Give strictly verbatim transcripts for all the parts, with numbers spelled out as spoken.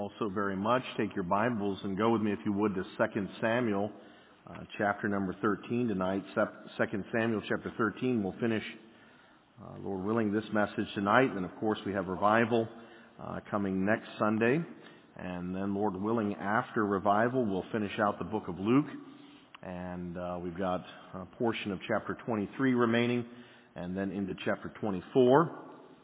Also very much. Take your Bibles and go with me, if you would, to Second Samuel, uh, chapter number thirteen tonight. Second Samuel chapter thirteen. We'll finish, uh, Lord willing, this message tonight. And of course, we have revival uh, coming next Sunday. And then, Lord willing, after revival, we'll finish out the book of Luke. And uh, we've got a portion of chapter twenty-three remaining, and then into chapter twenty-four.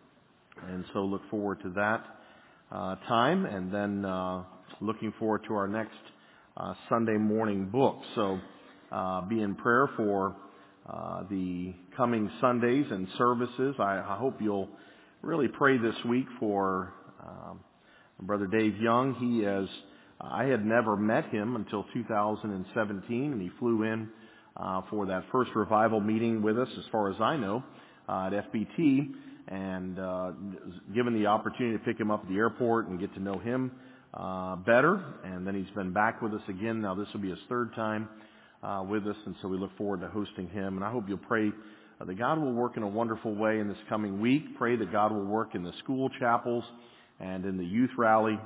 And so look forward to that Uh, time, and then uh, looking forward to our next uh, Sunday morning book. So uh, be in prayer for uh, the coming Sundays and services. I, I hope you'll really pray this week for um, Brother Dave Young. He is, I had never met him until two thousand seventeen, and he flew in uh, for that first revival meeting with us, as far as I know, uh, at F B T. And uh, given the opportunity to pick him up at the airport and get to know him uh, better. And then he's been back with us again. Now this will be his third time uh, with us, and so we look forward to hosting him. And I hope you'll pray uh, that God will work in a wonderful way in this coming week. Pray that God will work in the school chapels and in the youth rally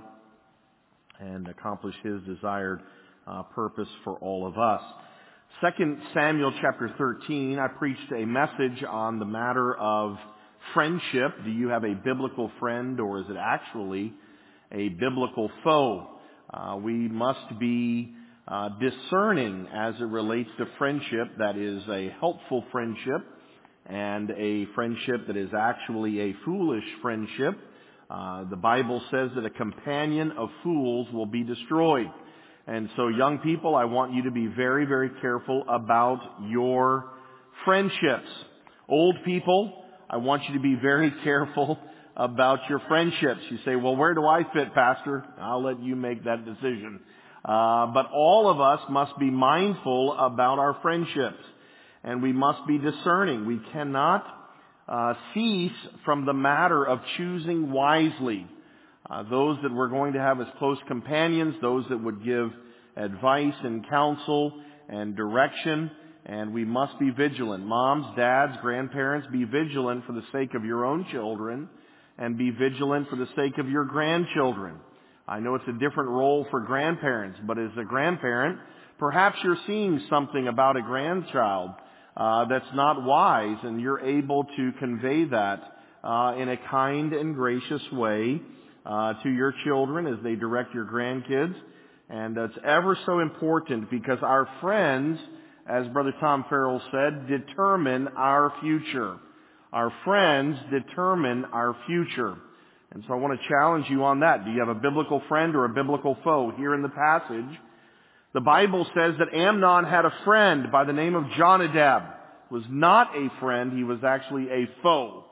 and accomplish His desired uh, purpose for all of us. Second Samuel chapter thirteen, I preached a message on the matter of friendship. Do you have a biblical friend, or is it actually a biblical foe? Uh, we must be uh, discerning as it relates to friendship that is a helpful friendship and a friendship that is actually a foolish friendship. Uh, the Bible says that a companion of fools will be destroyed. And so, young people, I want you to be very, very careful about your friendships. Old people, I want you to be very careful about your friendships. You say, well, where do I fit, Pastor? I'll let you make that decision. Uh, but all of us must be mindful about our friendships, and we must be discerning. We cannot uh, cease from the matter of choosing wisely. Uh, those that we're going to have as close companions, those that would give advice and counsel and direction. And we must be vigilant. Moms, dads, grandparents, be vigilant for the sake of your own children, and be vigilant for the sake of your grandchildren. I know it's a different role for grandparents, but as a grandparent, perhaps you're seeing something about a grandchild uh, that's not wise, and you're able to convey that uh, in a kind and gracious way uh, to your children as they direct your grandkids. And it's ever so important, because our friends, as Brother Tom Farrell said, determine our future. Our friends determine our future. And so I want to challenge you on that. Do you have a biblical friend or a biblical foe? Here in the passage, the Bible says that Amnon had a friend by the name of Jonadab. He was not a friend, he was actually a foe.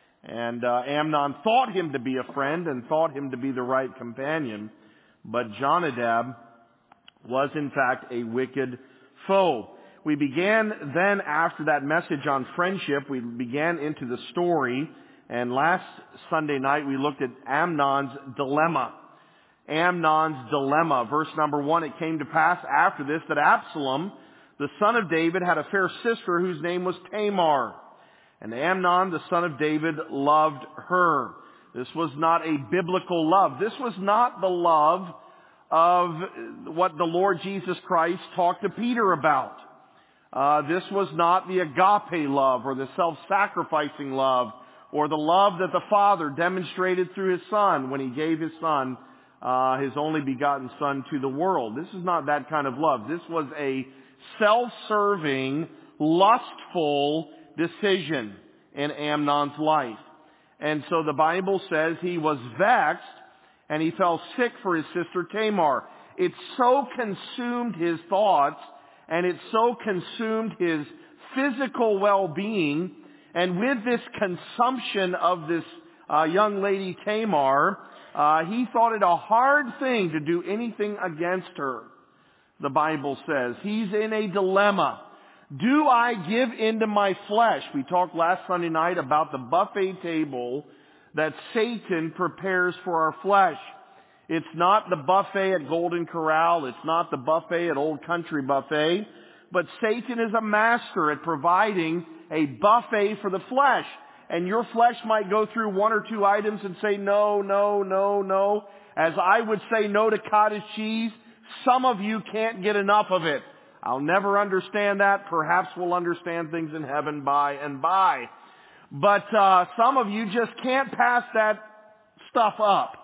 And uh, Amnon thought him to be a friend and thought him to be the right companion. But Jonadab was in fact a wicked foe. We began then, after that message on friendship, we began into the story. And last Sunday night we looked at Amnon's dilemma. Amnon's dilemma. Verse number one, it came to pass after this that Absalom, the son of David, had a fair sister whose name was Tamar. And Amnon, the son of David, loved her. This was not a biblical love. This was not the love of what the Lord Jesus Christ talked to Peter about. Uh, this was not the agape love or the self-sacrificing love or the love that the Father demonstrated through His Son when He gave His Son, uh, His only begotten Son, to the world. This is not that kind of love. This was a self-serving, lustful decision in Amnon's life. And so the Bible says he was vexed and he fell sick for his sister Tamar. It so consumed his thoughts, and it so consumed his physical well-being. And with this consumption of this uh, young lady Tamar, uh, he thought it a hard thing to do anything against her. The Bible says he's in a dilemma. Do I give into my flesh? We talked last Sunday night about the buffet table that Satan prepares for our flesh. It's not the buffet at Golden Corral. It's not the buffet at Old Country Buffet. But Satan is a master at providing a buffet for the flesh. and your flesh might go through one or two items and say no, no, no, no. As I would say no to cottage cheese, some of you can't get enough of it. I'll never understand that. Perhaps we'll understand things in heaven by and by. But uh, some of you just can't pass that stuff up.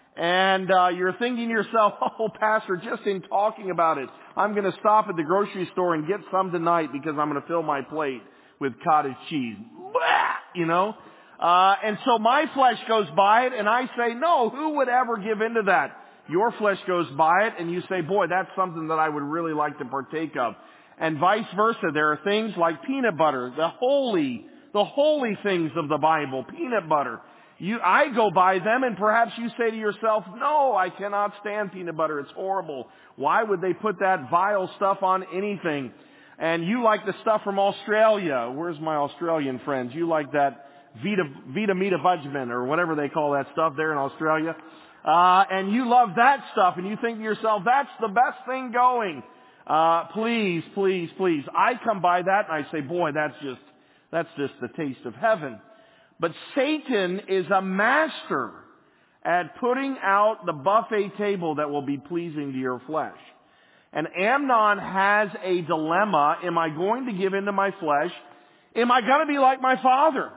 And uh, you're thinking to yourself, oh, Pastor, just in talking about it, I'm going to stop at the grocery store and get some tonight because I'm going to fill my plate with cottage cheese. Blah! You know? Uh, and so my flesh goes by it, and I say, no, who would ever give into that? Your flesh goes by it, and you say, boy, that's something that I would really like to partake of. And vice versa. There are things like peanut butter, the holy, the holy things of the Bible, peanut butter. You, I go by them, and perhaps you say to yourself, no, I cannot stand peanut butter. It's horrible. Why would they put that vile stuff on anything? And you like the stuff from Australia. Where's my Australian friends? You like that Vita, Vita Mita Vitamin or whatever they call that stuff there in Australia. Uh, and you love that stuff, and you think to yourself, that's the best thing going. Uh, please, please, please. I come by that, and I say, boy, that's just, that's just the taste of heaven. But Satan is a master at putting out the buffet table that will be pleasing to your flesh. And Amnon has a dilemma. Am I going to give in to my flesh? Am I going to be like my father?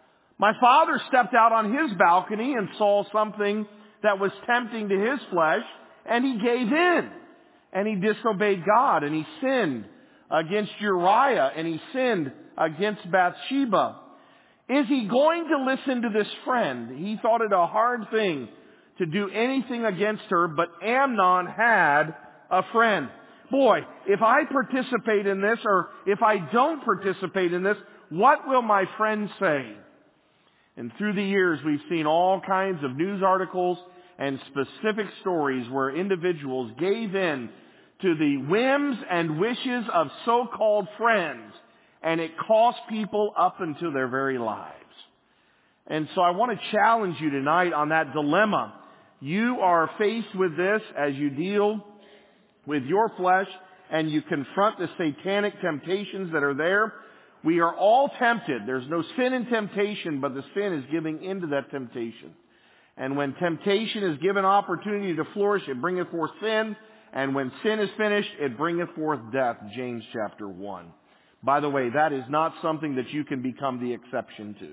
My father stepped out on his balcony and saw something that was tempting to his flesh, and he gave in. And he disobeyed God, and he sinned against Uriah, and he sinned against Bathsheba. Is he going to listen to this friend? He thought it a hard thing to do anything against her, but Amnon had a friend. Boy, if I participate in this, or if I don't participate in this, what will my friend say? And through the years, we've seen all kinds of news articles and specific stories where individuals gave in to the whims and wishes of so-called friends, and it cost people up into their very lives. And so I want to challenge you tonight on that dilemma. You are faced with this as you deal with your flesh and you confront the satanic temptations that are there. We are all tempted. There's no sin in temptation, but the sin is giving into that temptation. And when temptation is given opportunity to flourish, it bringeth forth sin. And when sin is finished, it bringeth forth death. James chapter one. By the way, that is not something that you can become the exception to.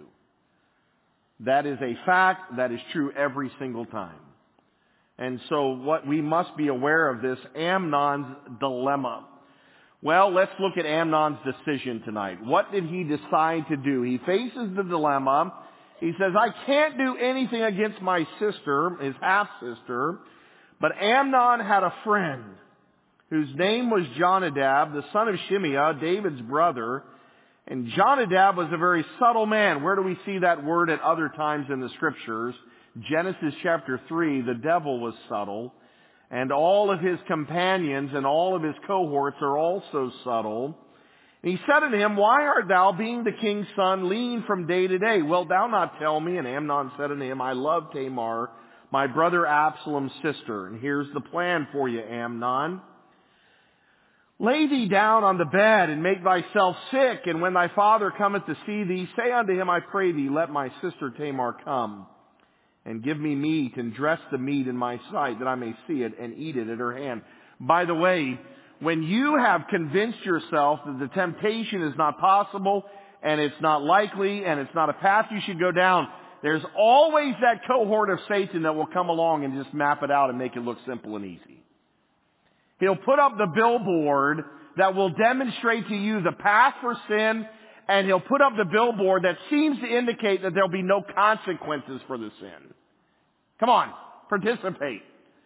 That is a fact that is true every single time. And so what we must be aware of this, Amnon's dilemma. Well, let's look at Amnon's decision tonight. What did he decide to do? He faces the dilemma. He says, I can't do anything against my sister, his half-sister, but Amnon had a friend whose name was Jonadab, the son of Shimeah, David's brother. And Jonadab was a very subtle man. Where do we see that word at other times in the Scriptures? Genesis chapter three, the devil was subtle. And all of his companions and all of his cohorts are also subtle. And he said unto him, why art thou, being the king's son, lean from day to day? Wilt thou not tell me? And Amnon said unto him, I love Tamar, my brother Absalom's sister. And here's the plan for you, Amnon. Lay thee down on the bed and make thyself sick, and when thy father cometh to see thee, say unto him, I pray thee, let my sister Tamar come, and give me meat, and dress the meat in my sight, that I may see it, and eat it at her hand. By the way, when you have convinced yourself that the temptation is not possible, and it's not likely, and it's not a path you should go down, there's always that cohort of Satan that will come along and just map it out and make it look simple and easy. He'll put up the billboard that will demonstrate to you the path for sin, and he'll put up the billboard that seems to indicate that there'll be no consequences for the sin. Come on, participate.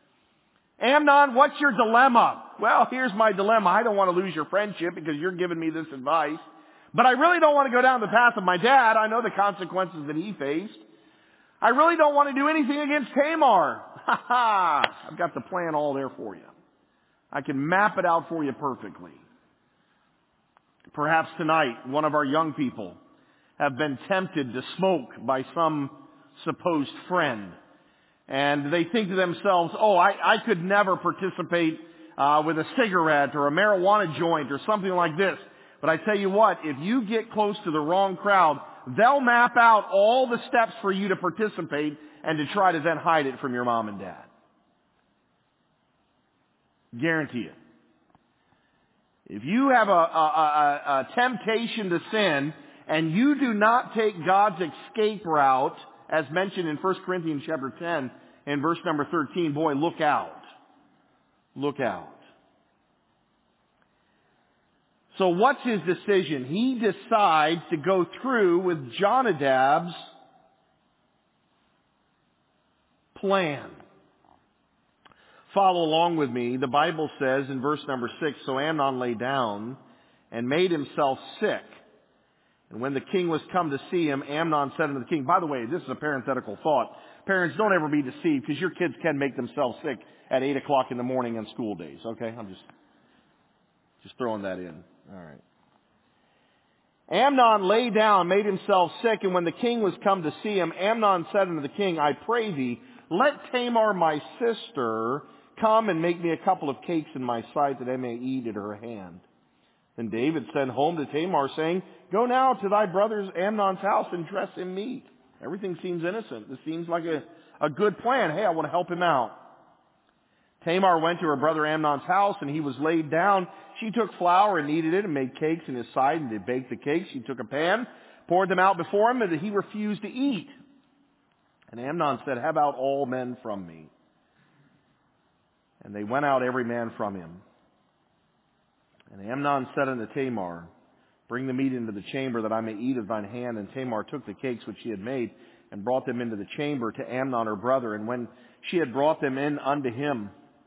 Amnon, what's your dilemma? Well, here's my dilemma. I don't want to lose your friendship because you're giving me this advice. But I really don't want to go down the path of my dad. I know the consequences that he faced. I really don't want to do anything against Tamar. Ha ha! I've got the plan all there for you. I can map it out for you perfectly. Perhaps tonight, one of our young people have been tempted to smoke by some supposed friend. And they think to themselves, oh, I, I could never participate uh, with a cigarette or a marijuana joint or something like this. But I tell you what, if you get close to the wrong crowd, they'll map out all the steps for you to participate and to try to then hide it from your mom and dad. Guarantee it. If you have a, a, a, a temptation to sin and you do not take God's escape route, as mentioned in First Corinthians chapter ten and verse number thirteen, boy, look out. Look out. So what's his decision? He decides to go through with Jonadab's plan. Follow along with me. The Bible says in verse number six, so Amnon lay down and made himself sick. And when the king was come to see him, Amnon said unto the king, by the way, this is a parenthetical thought. Parents, don't ever be deceived because your kids can make themselves sick at eight o'clock in the morning on school days. Okay? I'm just, just throwing that in. All right. Amnon lay down, made himself sick, and when the king was come to see him, Amnon said unto the king, I pray thee, let Tamar my sister come and make me a couple of cakes in my sight that I may eat at her hand. Then David sent home to Tamar, saying, go now to thy brother Amnon's house and dress him meat. Everything seems innocent. This seems like a, a good plan. Hey, I want to help him out. Tamar went to her brother Amnon's house, and he was laid down. She took flour and kneaded it and made cakes in his sight, and did bake the cakes. She took a pan, poured them out before him, and he refused to eat. And Amnon said, have out all men from me. And they went out every man from him. And Amnon said unto Tamar, bring the meat into the chamber that I may eat of thine hand. And Tamar took the cakes which she had made and brought them into the chamber to Amnon her brother. And when she had brought them in unto him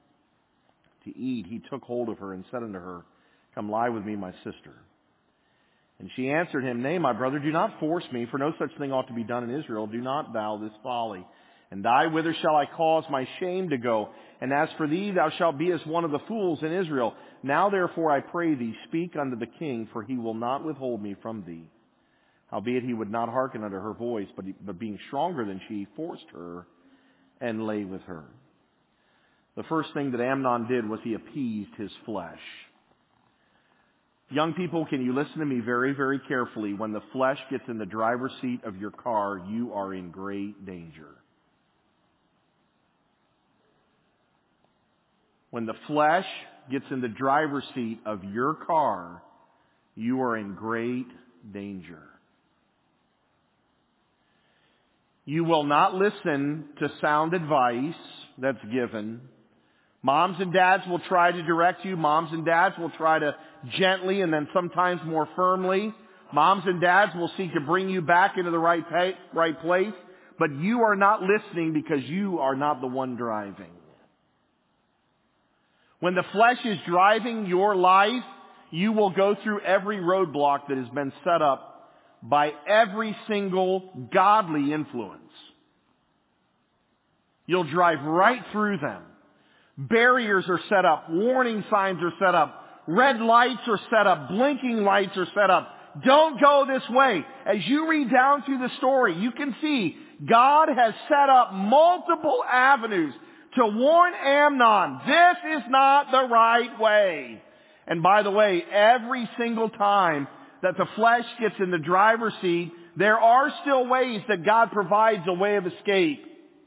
to eat, he took hold of her and said unto her, come lie with me, my sister. And she answered him, nay, my brother, do not force me, for no such thing ought to be done in Israel. Do not thou this folly. And I, whither shall I cause my shame to go? And as for thee, thou shalt be as one of the fools in Israel. Now therefore I pray thee, speak unto the king, for he will not withhold me from thee. Howbeit he would not hearken unto her voice, but, he, but being stronger than she, forced her and lay with her. The first thing that Amnon did was he appeased his flesh. Young people, can you listen to me very, very carefully? When the flesh gets in the driver's seat of your car, you are in great danger. When the flesh gets in the driver's seat of your car, you are in great danger. You will not listen to sound advice that's given. Moms and dads will try to direct you. Moms and dads will try to gently and then sometimes more firmly. Moms and dads will seek to bring you back into the right pay, right place. But you are not listening because you are not the one driving. When the flesh is driving your life, you will go through every roadblock that has been set up by every single godly influence. You'll drive right through them. Barriers are set up. Warning signs are set up. Red lights are set up. Blinking lights are set up. Don't go this way. As you read down through the story, you can see God has set up multiple avenues to warn Amnon, this is not the right way. And by the way, every single time that the flesh gets in the driver's seat, there are still ways that God provides a way of escape.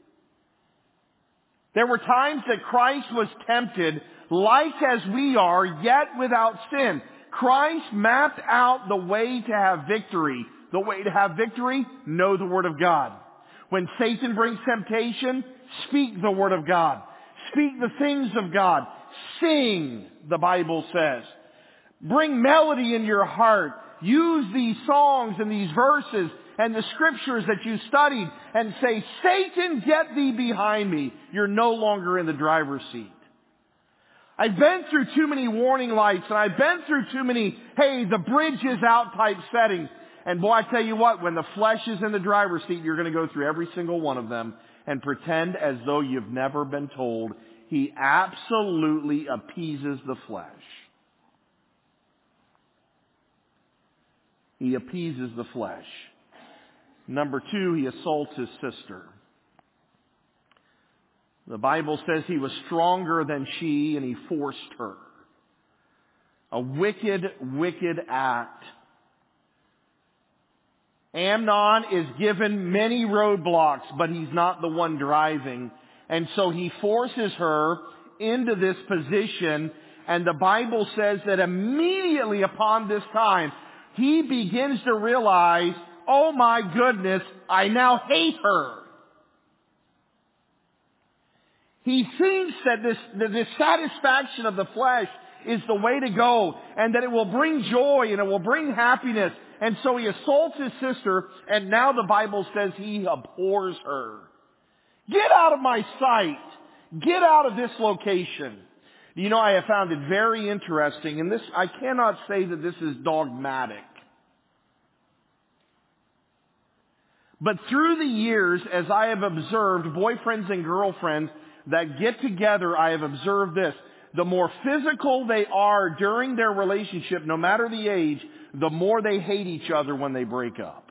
There were times that Christ was tempted like as we are, yet without sin. Christ mapped out the way to have victory. The way to have victory, know the Word of God. When Satan brings temptation, speak the Word of God. Speak the things of God. Sing, the Bible says. Bring melody in your heart. Use these songs and these verses and the scriptures that you studied and say, Satan, get thee behind me. You're no longer in the driver's seat. I've been through too many warning lights and I've been through too many, hey, the bridge is out type settings. And boy, I tell you what, when the flesh is in the driver's seat, you're going to go through every single one of them and pretend as though you've never been told. He absolutely appeases the flesh. He appeases the flesh. Number two, he assaults his sister. The Bible says he was stronger than she and he forced her. A wicked, wicked act. Amnon is given many roadblocks, but he's not the one driving. And so he forces her into this position, and the Bible says that immediately upon this time, he begins to realize, oh my goodness, I now hate her. He thinks that this, that this satisfaction of the flesh is the way to go, and that it will bring joy and it will bring happiness. And so he assaults his sister, and now the Bible says he abhors her. Get out of my sight. Get out of this location. You know, I have found it very interesting, and this, I cannot say that this is dogmatic. But through the years, as I have observed boyfriends and girlfriends that get together, I have observed this. The more physical they are during their relationship, no matter the age, the more they hate each other when they break up.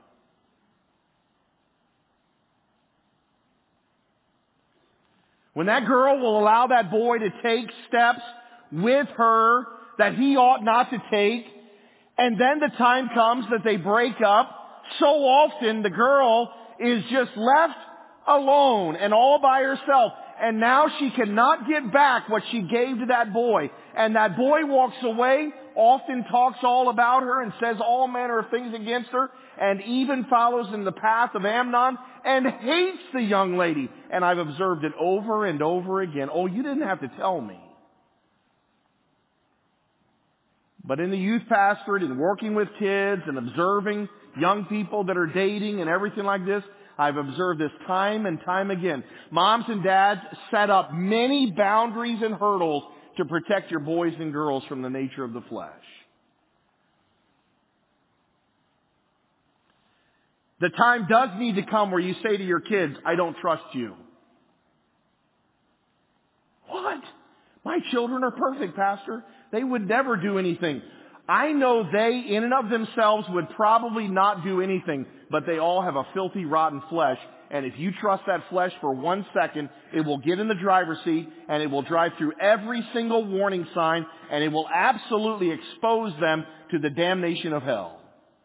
When that girl will allow that boy to take steps with her that he ought not to take, and then the time comes that they break up, so often the girl is just left alone and all by herself. And now she cannot get back what she gave to that boy. And that boy walks away, often talks all about her and says all manner of things against her, and even follows in the path of Amnon and hates the young lady. And I've observed it over and over again. Oh, you didn't have to tell me. But in the youth pastorate and working with kids and observing young people that are dating and everything like this, I've observed this time and time again. Moms and dads set up many boundaries and hurdles to protect your boys and girls from the nature of the flesh. The time does need to come where you say to your kids, I don't trust you. What? My children are perfect, Pastor. They would never do anything. I know they, in and of themselves, would probably not do anything, but they all have a filthy, rotten flesh. And if you trust that flesh for one second, it will get in the driver's seat, and it will drive through every single warning sign, and it will absolutely expose them to the damnation of hell.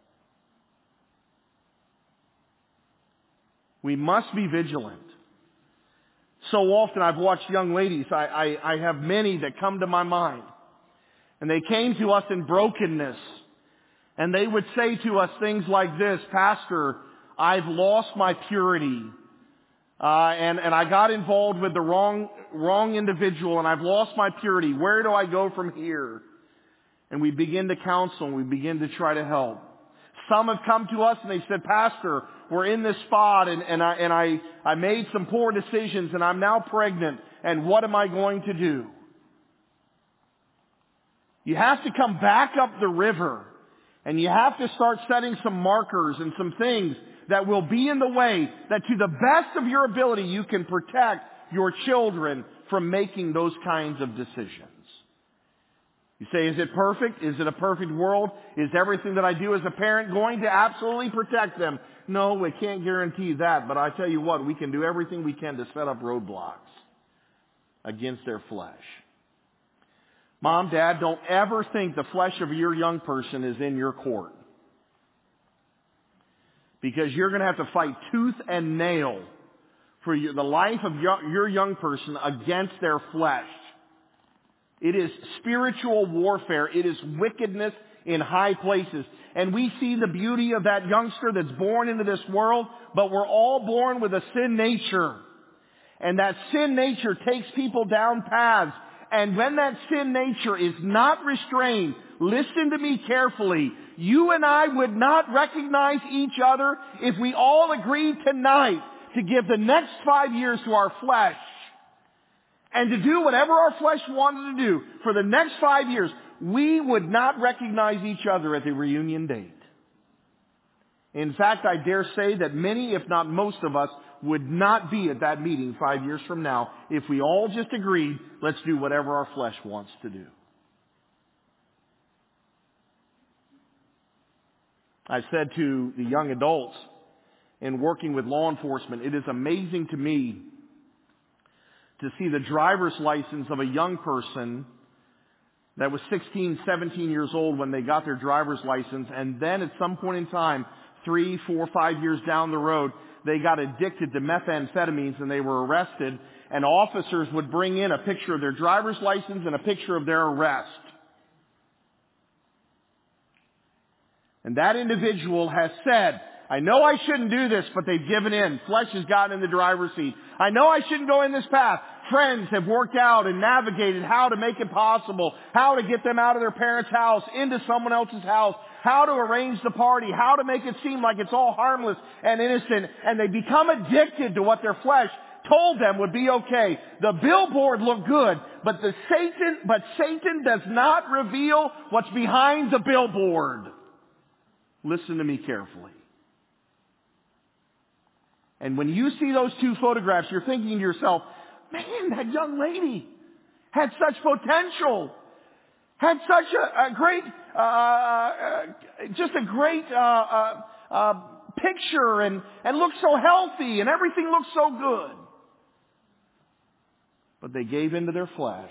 We must be vigilant. So often I've watched young ladies, I, I, I have many that come to my mind. And they came to us in brokenness. And they would say to us things like this, Pastor, I've lost my purity. Uh, and, and I got involved with the wrong, wrong individual, and I've lost my purity. Where do I go from here? And we begin to counsel, and we begin to try to help. Some have come to us and they said, Pastor, we're in this spot, and, and, I, and I, I made some poor decisions, and I'm now pregnant, and what am I going to do? You have to come back up the river, and you have to start setting some markers and some things that will be in the way that to the best of your ability you can protect your children from making those kinds of decisions. You say, is it perfect? Is it a perfect world? Is everything that I do as a parent going to absolutely protect them? No, we can't guarantee that, but I tell you what, we can do everything we can to set up roadblocks against their flesh. Mom, Dad, don't ever think the flesh of your young person is in your court. Because you're going to have to fight tooth and nail for your, the life of your, your young person against their flesh. It is spiritual warfare. It is wickedness in high places. And we see the beauty of that youngster that's born into this world, but we're all born with a sin nature. And that sin nature takes people down paths. And when that sin nature is not restrained, listen to me carefully, you and I would not recognize each other if we all agreed tonight to give the next five years to our flesh and to do whatever our flesh wanted to do for the next five years. We would not recognize each other at the reunion date. In fact, I dare say that many, if not most of us, would not be at that meeting five years from now if we all just agreed, let's do whatever our flesh wants to do. I said to the young adults in working with law enforcement, it is amazing to me to see the driver's license of a young person that was sixteen, seventeen years old when they got their driver's license, and then at some point in time three, four, five years down the road, they got addicted to methamphetamines and they were arrested, and officers would bring in a picture of their driver's license and a picture of their arrest. And that individual has said, I know I shouldn't do this, but they've given in. Flesh has gotten in the driver's seat. I know I shouldn't go in this path. Friends have worked out and navigated how to make it possible, how to get them out of their parents' house into someone else's house, how to arrange the party, how to make it seem like it's all harmless and innocent, and they become addicted to what their flesh told them would be okay. The billboard looked good, but the Satan, but Satan does not reveal what's behind the billboard. Listen to me carefully. And when you see those two photographs, you're thinking to yourself, man, that young lady had such potential, had such a, a great, uh, uh, just a great uh, uh, uh, picture, and, and looked so healthy, and everything looked so good. But they gave into their flesh,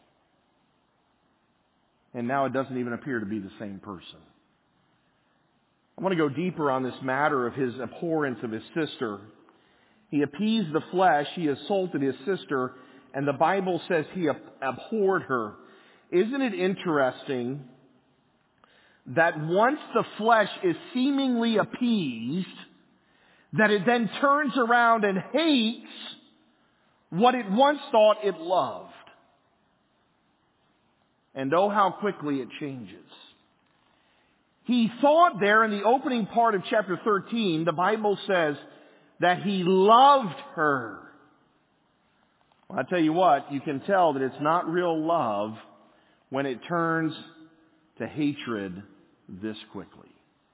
and now it doesn't even appear to be the same person. I want to go deeper on this matter of his abhorrence of his sister. He appeased the flesh, he assaulted his sister, and the Bible says he abhorred her. Isn't it interesting that once the flesh is seemingly appeased, that it then turns around and hates what it once thought it loved? And oh, how quickly it changes. He thought there in the opening part of chapter thirteen, the Bible says that he loved her. Well, I tell you what, you can tell that it's not real love when it turns to hatred this quickly.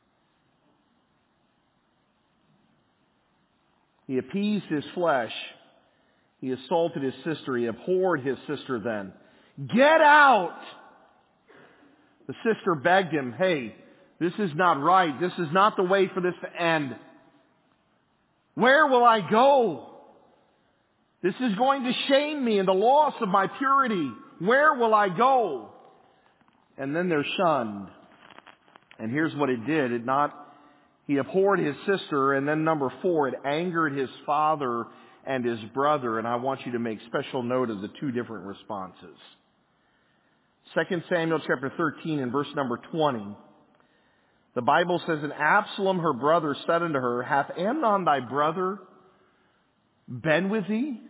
He appeased his flesh. He assaulted his sister. He abhorred his sister then. Get out! The sister begged him, hey, this is not right. This is not the way for this to end. Where will I go? This is going to shame me in the loss of my purity. Where will I go? And then they're shunned. And here's what it did. It not, he abhorred his sister, and then number four, it angered his father and his brother. And I want you to make special note of the two different responses. Second Samuel chapter thirteen and verse number twenty. The Bible says, and Absalom her brother said unto her, hath Amnon thy brother been with thee?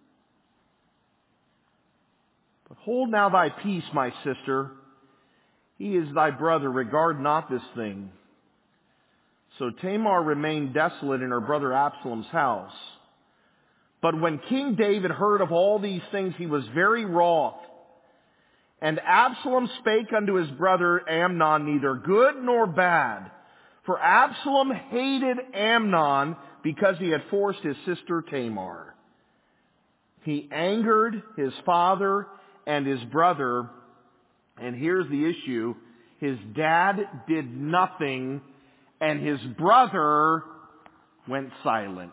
But hold now thy peace, my sister. He is thy brother. Regard not this thing. So Tamar remained desolate in her brother Absalom's house. But when King David heard of all these things, he was very wroth. And Absalom spake unto his brother Amnon neither good nor bad. For Absalom hated Amnon because he had forced his sister Tamar. He angered his father and his brother. And here's the issue. His dad did nothing, and his brother went silent.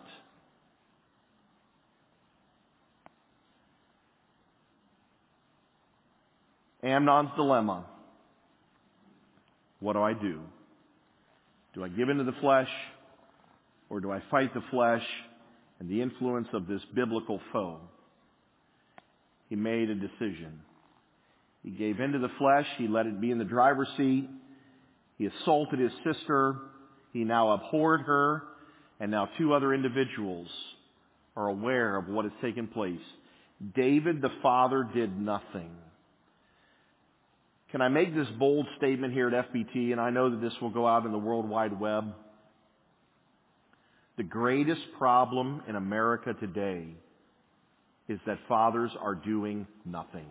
Amnon's dilemma. What do I do? Do I give into the flesh, or do I fight the flesh and the influence of this biblical foe? He made a decision. He gave into the flesh. He let it be in the driver's seat. He assaulted his sister. He now abhorred her. And now two other individuals are aware of what has taken place. David the father did nothing. Can I make this bold statement here at F B T, and I know that this will go out in the World Wide Web? The greatest problem in America today is that fathers are doing nothing.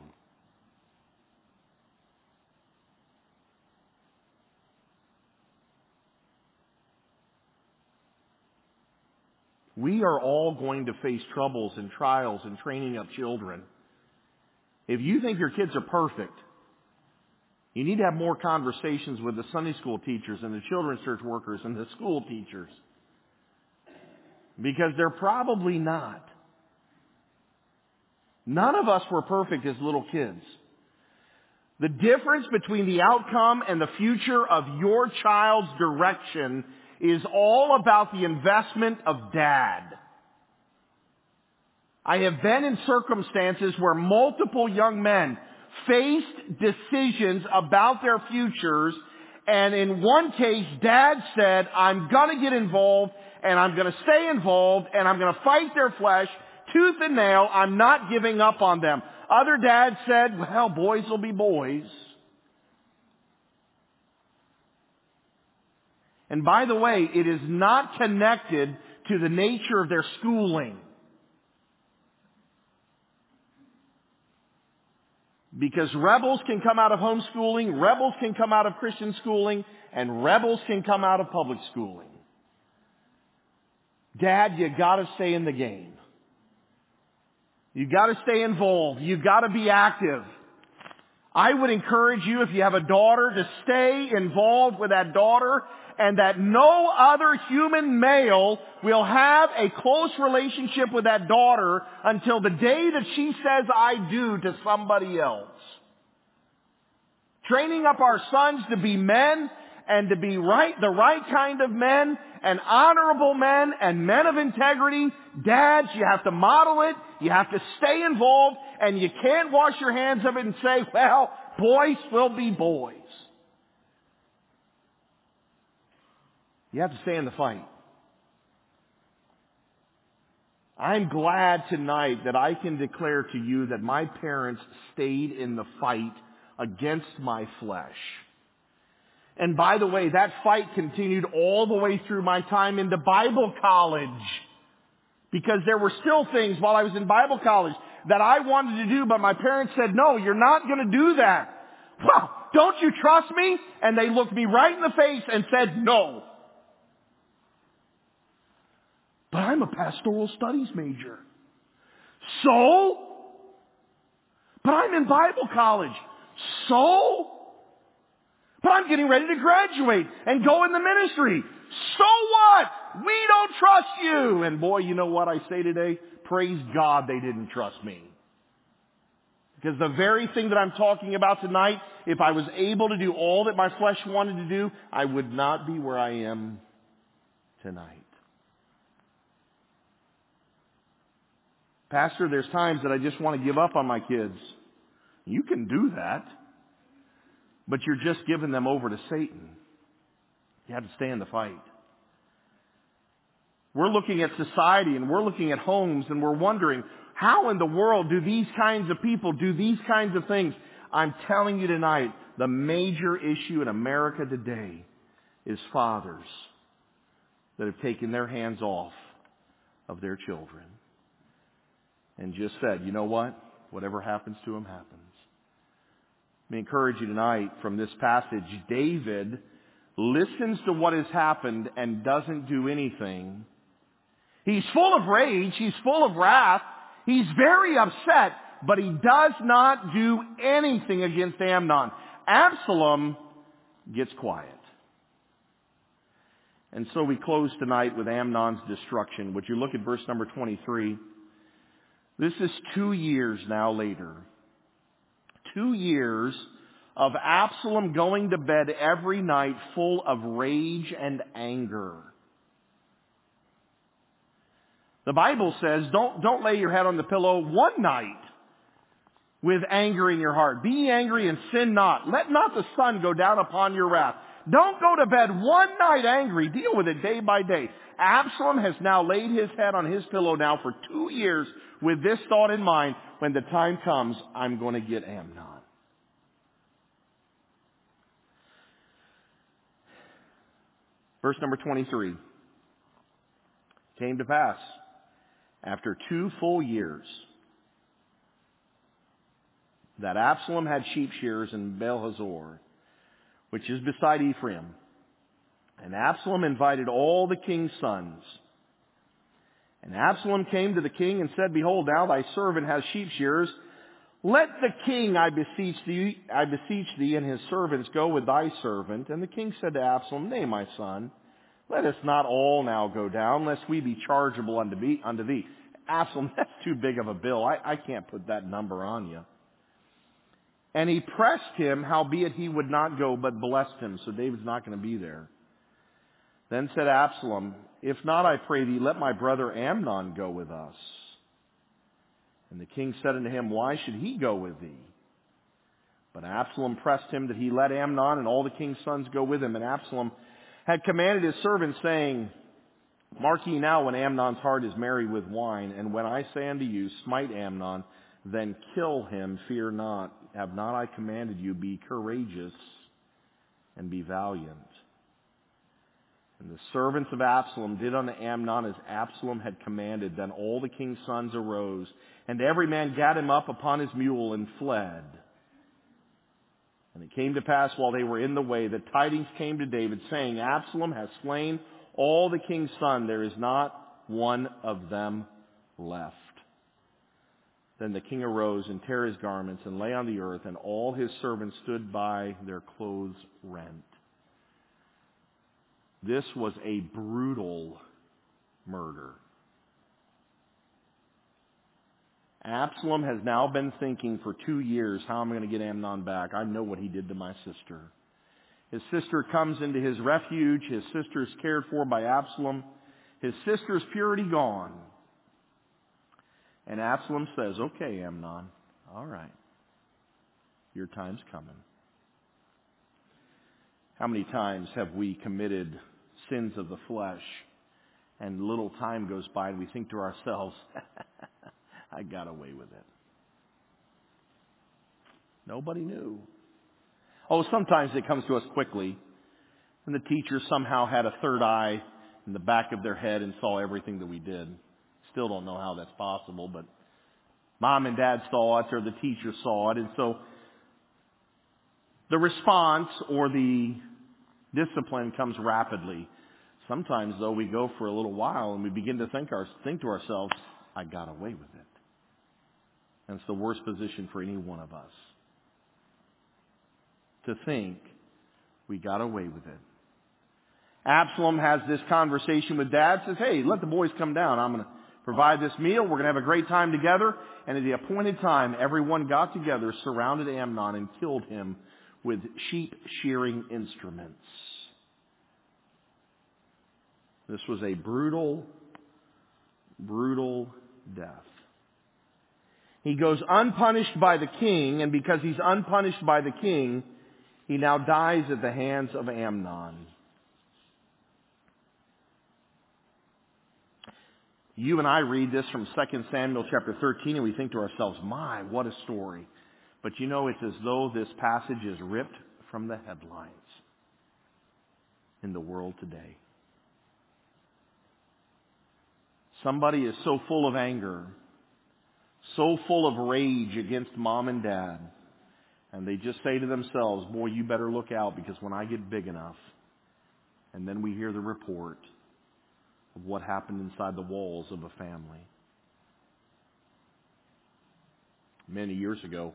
We are all going to face troubles and trials in training up children. If you think your kids are perfect, you need to have more conversations with the Sunday school teachers and the children's church workers and the school teachers. Because they're probably not. None of us were perfect as little kids. The difference between the outcome and the future of your child's direction is all about the investment of dad. I have been in circumstances where multiple young men faced decisions about their futures, and in one case, dad said, I'm going to get involved, and I'm going to stay involved, and I'm going to fight their flesh, tooth and nail. I'm not giving up on them. Other dads said, well, boys will be boys. And by the way, it is not connected to the nature of their schooling. Because rebels can come out of homeschooling, rebels can come out of Christian schooling, and rebels can come out of public schooling. Dad, you gotta stay in the game. You gotta stay involved. You gotta be active. I would encourage you, if you have a daughter, to stay involved with that daughter, and that no other human male will have a close relationship with that daughter until the day that she says I do to somebody else. Training up our sons to be men, and to be right, the right kind of men, and honorable men, and men of integrity. Dads, you have to model it, you have to stay involved, and you can't wash your hands of it and say, well, boys will be boys. You have to stay in the fight. I'm glad tonight that I can declare to you that my parents stayed in the fight against my flesh. And by the way, that fight continued all the way through my time into Bible college. Because there were still things while I was in Bible college that I wanted to do, but my parents said, no, you're not going to do that. Well, don't you trust me? And they looked me right in the face and said, no. But I'm a pastoral studies major. So? But I'm in Bible college. So? But I'm getting ready to graduate and go in the ministry. So what? We don't trust you. And boy, you know what I say today? Praise God they didn't trust me. Because the very thing that I'm talking about tonight, if I was able to do all that my flesh wanted to do, I would not be where I am tonight. Pastor, there's times that I just want to give up on my kids. You can do that. But you're just giving them over to Satan. You have to stay in the fight. We're looking at society and we're looking at homes and we're wondering, how in the world do these kinds of people do these kinds of things? I'm telling you tonight, the major issue in America today is fathers that have taken their hands off of their children and just said, you know what? Whatever happens to them happens. Let me encourage you tonight from this passage, David listens to what has happened and doesn't do anything. He's full of rage. He's full of wrath. He's very upset, but he does not do anything against Amnon. Absalom gets quiet. And so we close tonight with Amnon's destruction. Would you look at verse number twenty-three? This is two years now later. Two years of Absalom going to bed every night full of rage and anger. The Bible says, don't, don't lay your head on the pillow one night with anger in your heart. Be angry and sin not. Let not the sun go down upon your wrath. Don't go to bed one night angry. Deal with it day by day. Absalom has now laid his head on his pillow now for two years with this thought in mind. When the time comes, I'm going to get Amnon. Verse number twenty-three. Came to pass, after two full years, that Absalom had sheep shearers in Baal-hazor, which is beside Ephraim. And Absalom invited all the king's sons. And Absalom came to the king and said, Behold, now thy servant has sheep shearers. Let the king, I beseech thee, I beseech thee, and his servants go with thy servant. And the king said to Absalom, Nay, my son, let us not all now go down, lest we be chargeable unto thee. Unto thee. Absalom, that's too big of a bill. I, I can't put that number on you. And he pressed him, howbeit he would not go, but blessed him. So David's not going to be there. Then said Absalom, If not, I pray thee, let my brother Amnon go with us. And the king said unto him, Why should he go with thee? But Absalom pressed him that he let Amnon and all the king's sons go with him. And Absalom had commanded his servants, saying, Mark ye now when Amnon's heart is merry with wine, and when I say unto you, Smite Amnon, then kill him, fear not. Have not I commanded you, be courageous and be valiant? And the servants of Absalom did unto Amnon as Absalom had commanded. Then all the king's sons arose, and every man gat him up upon his mule and fled. And it came to pass while they were in the way that tidings came to David, saying, Absalom has slain all the king's sons, there is not one of them left. Then the king arose and tare his garments and lay on the earth, and all his servants stood by, their clothes rent. This was a brutal murder. Absalom has now been thinking for two years, how am I going to get Amnon back? I know what he did to my sister. His sister comes into his refuge. His sister is cared for by Absalom. His sister's purity gone. And Absalom says, okay, Amnon, all right, your time's coming. How many times have we committed sins of the flesh and little time goes by and we think to ourselves, I got away with it. Nobody knew. Oh, sometimes it comes to us quickly. And the teacher somehow had a third eye in the back of their head and saw everything that we did. Still don't know how that's possible, but mom and dad saw it or the teacher saw it. And so the response or the discipline comes rapidly. Sometimes, though, we go for a little while and we begin to think, our, think to ourselves, I got away with it. And it's the worst position for any one of us. To think we got away with it. Absalom has this conversation with dad, says, hey, let the boys come down. I'm going to provide this meal. We're going to have a great time together. And at the appointed time, everyone got together, surrounded Amnon, and killed him with sheep shearing instruments. This was a brutal, brutal death. He goes unpunished by the king, and because he's unpunished by the king, he now dies at the hands of Amnon. You and I read this from Second Samuel chapter thirteen, and we think to ourselves, my, what a story. But you know, it's as though this passage is ripped from the headlines in the world today. Somebody is so full of anger, so full of rage against mom and dad, and they just say to themselves, boy, you better look out because when I get big enough, and then we hear the report of what happened inside the walls of a family. Many years ago,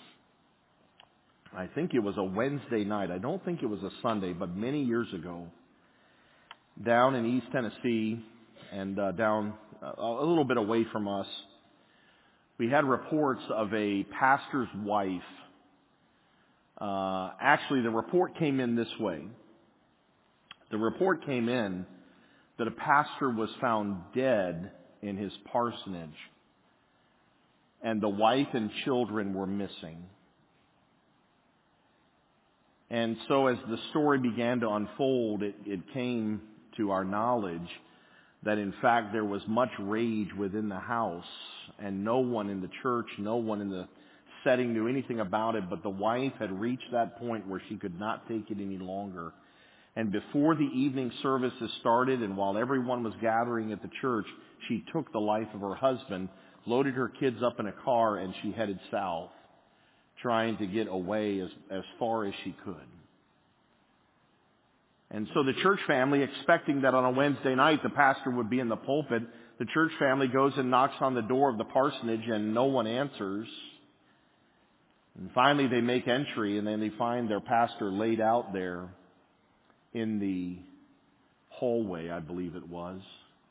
I think it was a Wednesday night. I don't think it was a Sunday, but many years ago, down in East Tennessee and uh, down uh, a little bit away from us, we had reports of a pastor's wife. Uh, actually, the report came in this way. The report came in that a pastor was found dead in his parsonage, and the wife and children were missing. And so as the story began to unfold, it, it came to our knowledge that in fact there was much rage within the house, and no one in the church, no one in the setting knew anything about it, but the wife had reached that point where she could not take it any longer. And before the evening services started, and while everyone was gathering at the church, she took the life of her husband, loaded her kids up in a car, and she headed south, trying to get away as, as far as she could. And so the church family, expecting that on a Wednesday night the pastor would be in the pulpit, the church family goes and knocks on the door of the parsonage and no one answers. And finally they make entry, and then they find their pastor laid out there in the hallway, I believe it was.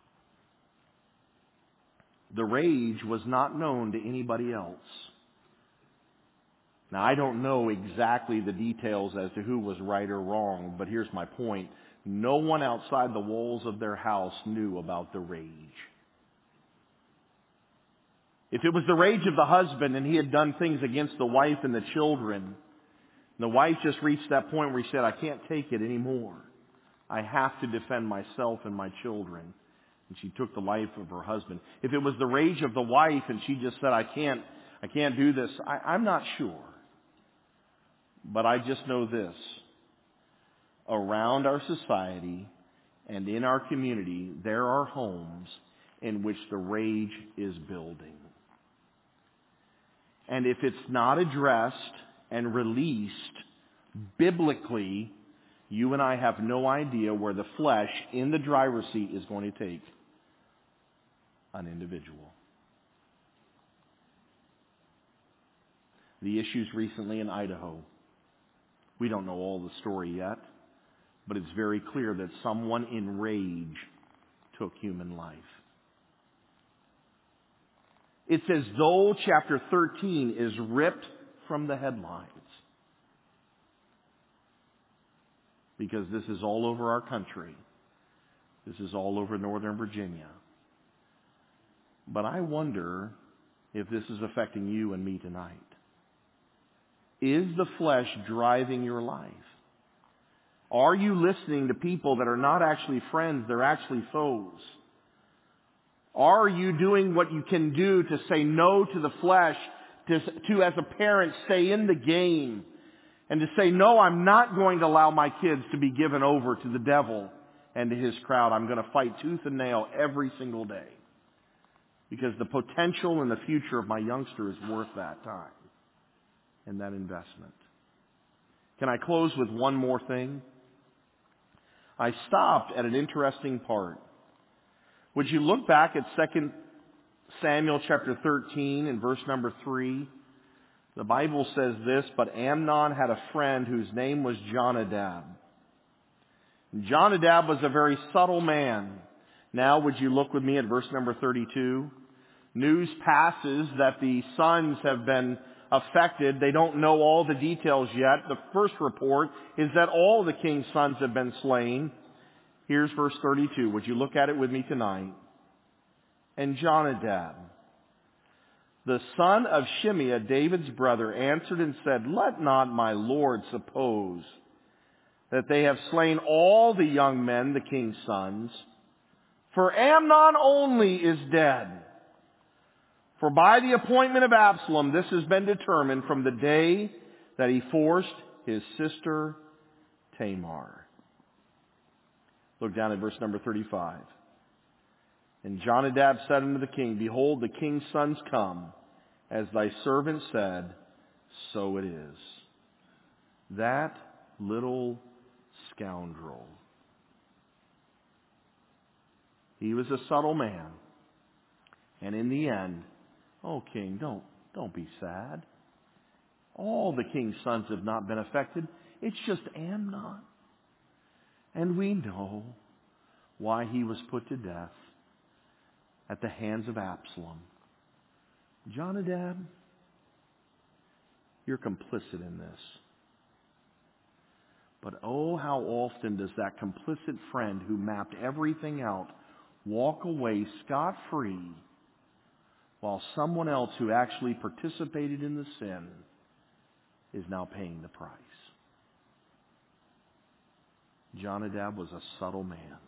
The rage was not known to anybody else. Now, I don't know exactly the details as to who was right or wrong, but here's my point. no one outside the walls of their house knew about the rage. If it was the rage of the husband and he had done things against the wife and the children, and the wife just reached that point where he said, I can't take it anymore. I have to defend myself and my children. And she took the life of her husband. If it was the rage of the wife and she just said, I can't, I can't do this, I, I'm not sure. But I just know this. Around our society and in our community, there are homes in which the rage is building. And if it's not addressed and released biblically, you and I have no idea where the flesh in the driver's seat is going to take an individual. The issues recently in Idaho. We don't know all the story yet, but it's very clear that someone in rage took human life. It's as though chapter thirteen is ripped from the headlines. Because this is all over our country. This is all over Northern Virginia. But I wonder if this is affecting you and me tonight. Is the flesh driving your life? Are you listening to people that are not actually friends, they're actually foes? Are you doing what you can do to say no to the flesh, to, to as a parent stay in the game, and to say, no, I'm not going to allow my kids to be given over to the devil and to his crowd. I'm going to fight tooth and nail every single day. Because the potential and the future of my youngster is worth that time and that investment. Can I close with one more thing? I stopped at an interesting part. Would you look back at Second Samuel chapter thirteen and verse number three? The Bible says this, but Amnon had a friend whose name was Jonadab. Jonadab was a very subtle man. Now would you look with me at verse number thirty-two? News passes that the sons have been affected. They don't know all the details yet. The first report is that all the king's sons have been slain. Here's verse thirty-two. Would you look at it with me tonight? And Jonadab, the son of Shimeah, David's brother, answered and said, let not my lord suppose that they have slain all the young men, the king's sons, for Amnon only is dead. For by the appointment of Absalom, this has been determined from the day that he forced his sister Tamar. Look down at verse number thirty-five. And Jonadab said unto the king, behold, the king's sons come, as thy servant said, so it is. That little scoundrel. He was a subtle man. And in the end, oh king, don't, don't be sad. All the king's sons have not been affected. It's just Amnon. And we know why he was put to death at the hands of Absalom. Jonadab, you're complicit in this. But oh, how often does that complicit friend who mapped everything out walk away scot-free while someone else who actually participated in the sin is now paying the price. Jonadab was a subtle man.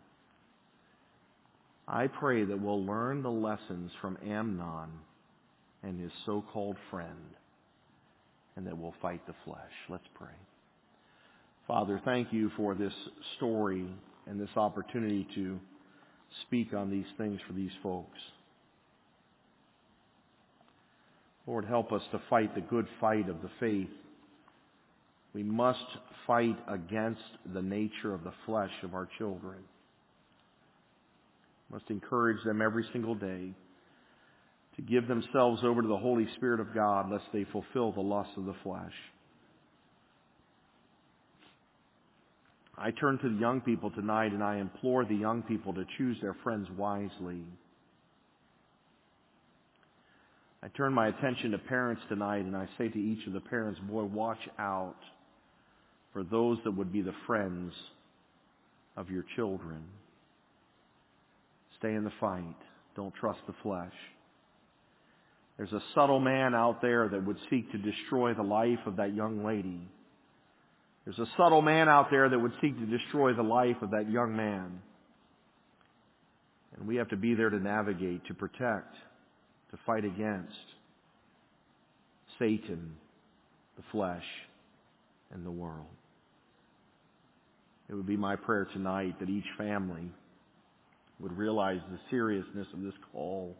I pray that we'll learn the lessons from Amnon and his so-called friend, and that we'll fight the flesh. Let's pray. Father, thank you for this story and this opportunity to speak on these things for these folks. Lord, help us to fight the good fight of the faith. We must fight against the nature of the flesh of our children. We must encourage them every single day to give themselves over to the Holy Spirit of God, lest they fulfill the lusts of the flesh. I turn to the young people tonight and I implore the young people to choose their friends wisely. I turn my attention to parents tonight and I say to each of the parents, boy, watch out for those that would be the friends of your children. Stay in the fight. Don't trust the flesh. There's a subtle man out there that would seek to destroy the life of that young lady. There's a subtle man out there that would seek to destroy the life of that young man. And we have to be there to navigate, to protect, to fight against Satan, the flesh, and the world. It would be my prayer tonight that each family would realize the seriousness of this call.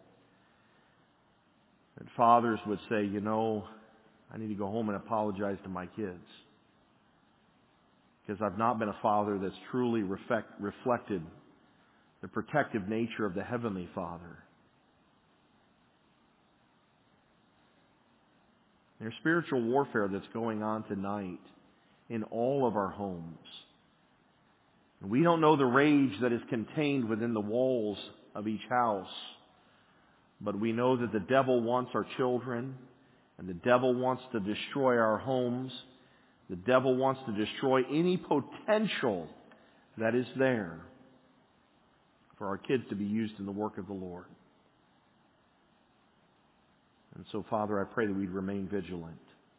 That fathers would say, you know, I need to go home and apologize to my kids. Because I've not been a father that's truly reflect, reflected the protective nature of the Heavenly Father. There's spiritual warfare that's going on tonight in all of our homes. We don't know the rage that is contained within the walls of each house, but we know that the devil wants our children, and the devil wants to destroy our homes. The devil wants to destroy any potential that is there for our kids to be used in the work of the Lord. And so, Father, I pray that we'd remain vigilant.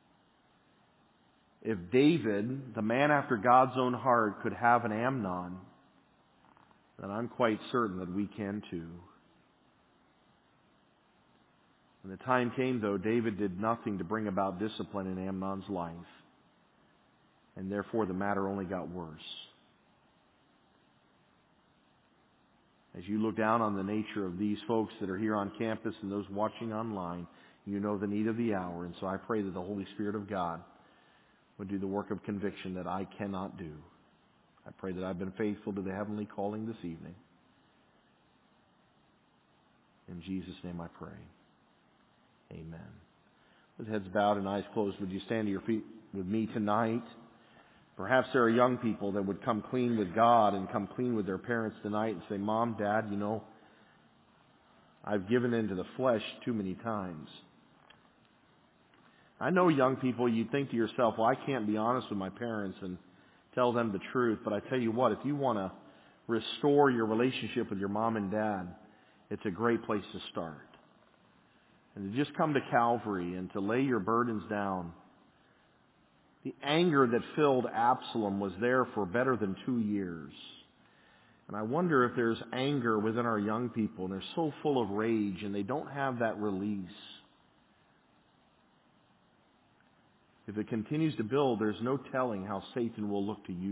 If David, the man after God's own heart, could have an Amnon, then I'm quite certain that we can too. When the time came, though, David did nothing to bring about discipline in Amnon's life. And therefore the matter only got worse. As you look down on the nature of these folks that are here on campus and those watching online, you know the need of the hour. And so I pray that the Holy Spirit of God would do the work of conviction that I cannot do. I pray that I've been faithful to the heavenly calling this evening. In Jesus' name I pray. Amen. With heads bowed and eyes closed, would you stand to your feet with me tonight? Perhaps there are young people that would come clean with God and come clean with their parents tonight and say, Mom, Dad, you know, I've given in to the flesh too many times. I know young people, you think to yourself, well, I can't be honest with my parents and tell them the truth. But I tell you what, if you want to restore your relationship with your mom and dad, it's a great place to start. And to just come to Calvary and to lay your burdens down. The anger that filled Absalom was there for better than two years. And I wonder if there's anger within our young people, and they're so full of rage, and they don't have that release. If it continues to build, there's no telling how Satan will look to use